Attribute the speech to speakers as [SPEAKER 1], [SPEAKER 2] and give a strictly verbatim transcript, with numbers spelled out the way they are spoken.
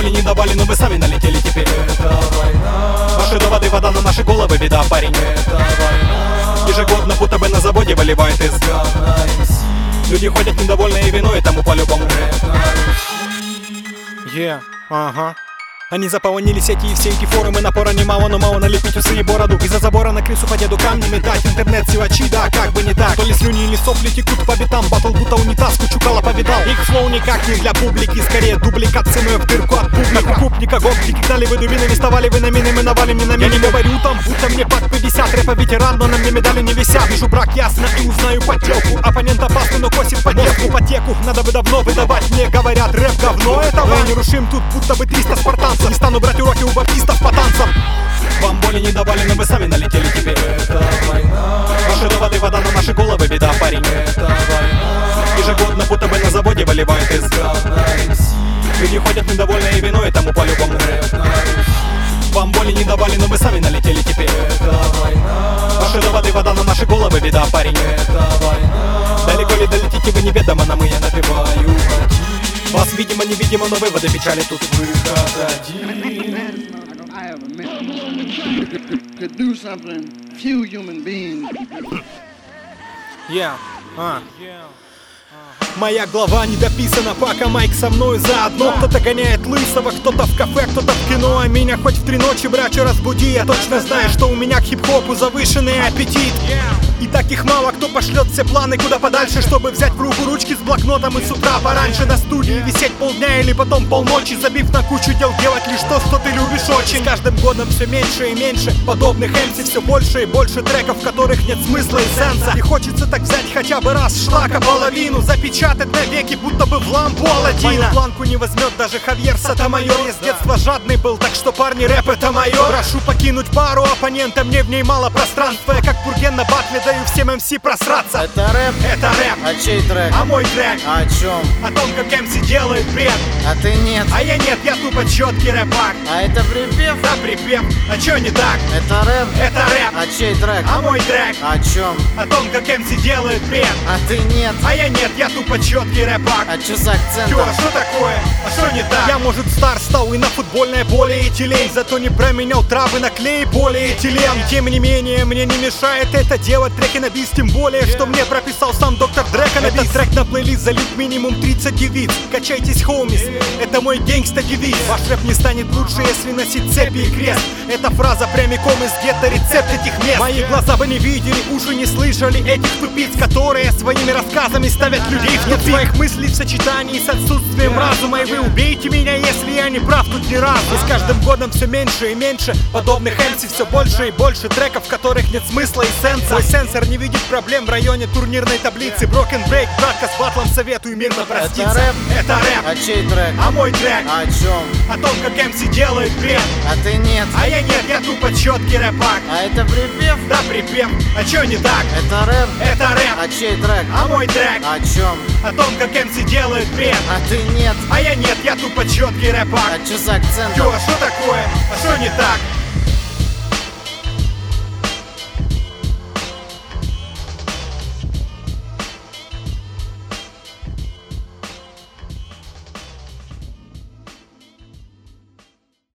[SPEAKER 1] боли не давали, но вы сами налетели теперь.
[SPEAKER 2] Это война.
[SPEAKER 1] Ваши доводы, вода на наши головы, беда, парень.
[SPEAKER 2] Это война.
[SPEAKER 1] Ежегодно будто бы на заводе выливает из
[SPEAKER 2] говна эм си.
[SPEAKER 1] Люди ходят недовольные виной, тому по-любому.
[SPEAKER 3] Yeah, ага.
[SPEAKER 1] Они заполонили сети и все эти форумы. Напора немало, но мало налепить усы и бороду. Из-за забора на крысу по деду камнями дать. Интернет силачи, да, как бы не так. То ли слюни или сопли текут по битам. Батл будто унитаз, кучукала повидал. Их флоу никак не для публики. Скорее дубликат ценой в дырку от публика. Купника, гопники, кидали вы дубинами, вставали вы на мины, мы навалим не на мины. Я не говорю там, будто мне под пятьдесят. Рэпа ветеран, но на мне медали не висят. Вижу брак ясно и узнаю подделку. Оппонент опасный, но косит по девку. Ипотеку надо бы давно выдавать. Мне говорят, рэп говно, это вы не рушим тут, будто бы триста спартанцев. Не стану брать уроки у баптистов по танцам. Вам боли не давали, но вы сами налетели теперь.
[SPEAKER 2] Это война.
[SPEAKER 1] Ваши доводы, вода на наши головы, беда, парень.
[SPEAKER 2] Это война.
[SPEAKER 1] Ежегодно будто бы на заводе выливает из
[SPEAKER 2] говна эм си.
[SPEAKER 1] Люди ходят недовольные виной, тому по-любому. Вам боли не давали, но вы сами налетели теперь.
[SPEAKER 2] Это война.
[SPEAKER 1] Ваши доводы, вода на наши головы, беда, парень.
[SPEAKER 2] Это война.
[SPEAKER 1] Далеко ли долетите вы, неведомо, нам и я напеваю.
[SPEAKER 2] Один.
[SPEAKER 1] Вас, видимо, невидимо, но выводы печали тут.
[SPEAKER 2] Выход один.
[SPEAKER 4] I have a mission to do something few human beings.
[SPEAKER 3] Yeah, а.
[SPEAKER 1] Моя глава не дописана, пока майк со мной заодно. Кто-то гоняет лысого, кто-то в кафе, кто-то в кино. А меня хоть в три ночи, брачу, разбуди. Я точно знаю, что у меня к хип-хопу завышенный аппетит. И таких мало кто пошлет все планы куда подальше, чтобы взять в руку ручки с блокнотом и с утра пораньше на студии висеть полдня или потом полночи, забив на кучу дел, делать лишь то, что ты любишь очень. С каждым годом все меньше и меньше подобных эм си, все больше и больше треков, в которых нет смысла и сенса. И хочется так взять хотя бы раз шлака половину, запечатать навеки, будто бы в лампу Аладдина. Мою планку не возьмет даже Хавьер Сатомайор. Я с детства жадный был, так что, парни, рэп это мое. Прошу покинуть пару оппонента, мне в ней мало пространства. Я как Пурген на батле даю всем эм си просраться.
[SPEAKER 5] Это рэп?
[SPEAKER 1] Это рэп.
[SPEAKER 5] А чей трек?
[SPEAKER 1] А мой трек.
[SPEAKER 5] А о чем?
[SPEAKER 1] О том, как эм си делает бред.
[SPEAKER 5] А ты нет?
[SPEAKER 1] А я нет, я тупо четкий рэпак.
[SPEAKER 5] А это припев?
[SPEAKER 1] Да, припев. А чё не так?
[SPEAKER 5] Это рэп?
[SPEAKER 1] Это рэп.
[SPEAKER 5] А чей трек?
[SPEAKER 1] А мой трек.
[SPEAKER 5] О чем?
[SPEAKER 1] О том, как эм си делает бред.
[SPEAKER 5] А ты нет?
[SPEAKER 1] А я нет, я тупо четкий рэпак.
[SPEAKER 5] А чё за акцент?
[SPEAKER 1] Чё, что такое? А что не так? Я, может, стар стал и на футбольное полиэтилен, зато не променял травы на клей полиэтилен. И тем не менее, мне не мешает это делать. Треки на бис, тем более, что мне прописал сам доктор Дрека на бис. Этот трек на плейлист залит минимум тридцать девиц. Качайтесь, хоумис, это мой гэнгста-девиз. Ваш рэп не станет лучше, если носить цепи и крест. Эта фраза прямиком из гетто, рецепт этих мест. Мои глаза вы не видели, уши не слышали этих тупиц, которые своими рассказами ставят людей в тупик. Нет своих мыслей в сочетании с отсутствием разума. И вы убейте меня, если я не прав тут ни разу. И с каждым годом все меньше и меньше подобных эм си, все больше и больше треков, в которых нет смысла и сенса. Мой сенсор не видит проблем в районе турнирной таблицы. Broken Break, братка, с батлом советую мирно проститься.
[SPEAKER 5] Это рэп?
[SPEAKER 1] Это рэп.
[SPEAKER 5] А чей трек?
[SPEAKER 1] А мой трек.
[SPEAKER 5] А о чем?
[SPEAKER 1] О том, как эм си делает бред.
[SPEAKER 5] А ты нет?
[SPEAKER 1] А я нет, я тупо четкий рэпак.
[SPEAKER 5] А это припев?
[SPEAKER 1] Да, припев. А чё не так?
[SPEAKER 5] Это рэп?
[SPEAKER 1] Это рэп.
[SPEAKER 5] А чей трек?
[SPEAKER 1] А мой трек.
[SPEAKER 5] О чем?
[SPEAKER 1] О том, как эм си делает бред.
[SPEAKER 5] А ты нет?
[SPEAKER 1] А я нет, я тупо четкий рэпак.
[SPEAKER 5] А чё за акцент?
[SPEAKER 1] Чё, а что такое? А что не так?